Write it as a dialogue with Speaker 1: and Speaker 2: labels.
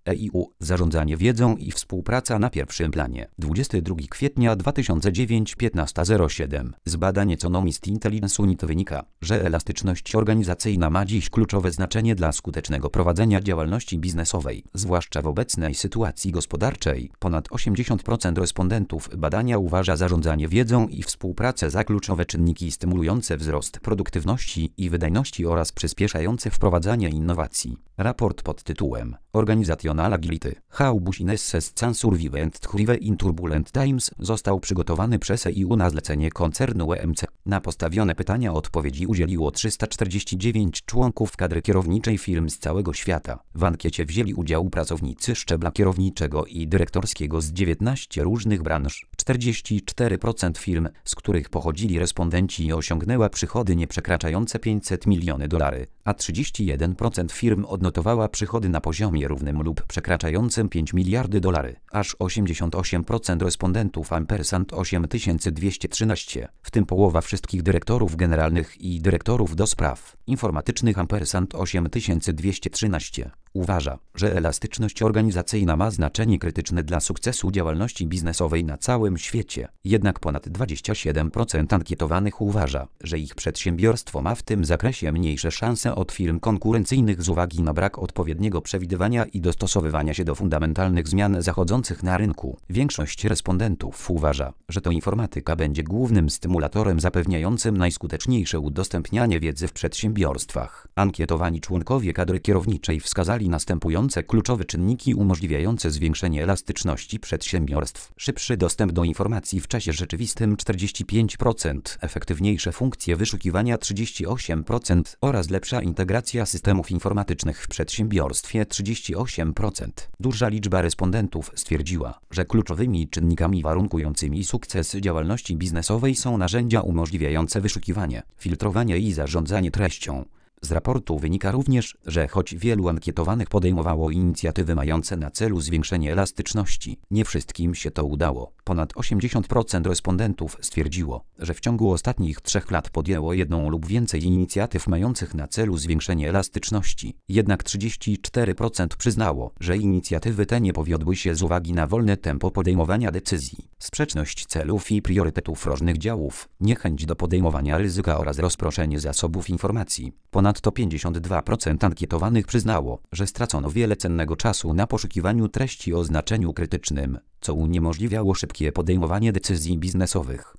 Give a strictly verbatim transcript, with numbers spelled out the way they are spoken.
Speaker 1: E I U, zarządzanie wiedzą i współpraca na pierwszym planie. dwudziestego drugiego kwietnia dwa tysiące dziewiątego, piętnasta zero siedem. Z badań Economist Intelligence Unit wynika, że elastyczność organizacyjna ma dziś kluczowe znaczenie dla skutecznego prowadzenia działalności biznesowej, zwłaszcza w obecnej sytuacji gospodarczej. Ponad osiemdziesiąt procent respondentów badania uważa zarządzanie wiedzą i współpracę za kluczowe czynniki stymulujące wzrost produktywności i wydajności oraz przyspieszające wprowadzanie innowacji. Raport pod tytułem Organizational Agility – How Businesses Can Survive and Thrive in Turbulent Times został przygotowany przez E I U na zlecenie koncernu E M C. Na postawione pytania odpowiedzi udzieliło trzysta czterdzieści dziewięć członków kadry kierowniczej firm z całego świata. W ankiecie wzięli udział pracownicy szczebla kierowniczego i dyrektorskiego z dziewiętnastu różnych branż. czterdzieści cztery procent firm, z których pochodzili respondenci, osiągnęła przychody nieprzekraczające pięćset milionów dolarów, a trzydzieści jeden procent firm odnotowała przychody na poziomie równym lub przekraczającym pięć miliardów dolarów. Aż osiemdziesiąt osiem procent respondentów ampersand osiem tysięcy dwieście trzynaście, w tym połowa wszystkich dyrektorów generalnych i dyrektorów do spraw informatycznych ampersand osiem tysięcy dwieście trzynaście, uważa, że elastyczność organizacyjna ma znaczenie krytyczne dla sukcesu działalności biznesowej na całym świecie. Jednak ponad dwadzieścia siedem procent ankietowanych uważa, że ich przedsiębiorstwo ma w tym zakresie mniejsze szanse od firm konkurencyjnych z uwagi na brak odpowiedniego przewidywania i dostosowywania się do fundamentalnych zmian zachodzących na rynku. Większość respondentów uważa, że to informatyka będzie głównym stymulatorem zapewniającym najskuteczniejsze udostępnianie wiedzy w przedsiębiorstwach. Ankietowani członkowie kadry kierowniczej wskazali następujące kluczowe czynniki umożliwiające zwiększenie elastyczności przedsiębiorstw: szybszy dostęp do informacji w czasie rzeczywistym czterdzieści pięć procent, efektywniejsze funkcje wyszukiwania trzydzieści osiem procent oraz lepsza integracja systemów informatycznych w przedsiębiorstwie trzydzieści osiem procent. Duża liczba respondentów stwierdziła, że kluczowymi czynnikami warunkującymi sukces działalności biznesowej są narzędzia umożliwiające wyszukiwanie, filtrowanie i zarządzanie treścią. Z raportu wynika również, że choć wielu ankietowanych podejmowało inicjatywy mające na celu zwiększenie elastyczności, nie wszystkim się to udało. Ponad osiemdziesiąt procent respondentów stwierdziło, że w ciągu ostatnich trzech lat podjęło jedną lub więcej inicjatyw mających na celu zwiększenie elastyczności. Jednak trzydzieści cztery procent przyznało, że inicjatywy te nie powiodły się z uwagi na wolne tempo podejmowania decyzji, sprzeczność celów i priorytetów różnych działów, niechęć do podejmowania ryzyka oraz rozproszenie zasobów informacji. Ponadto pięćdziesiąt dwa procent ankietowanych przyznało, że stracono wiele cennego czasu na poszukiwaniu treści o znaczeniu krytycznym, co uniemożliwiało szybkie podejmowanie decyzji biznesowych.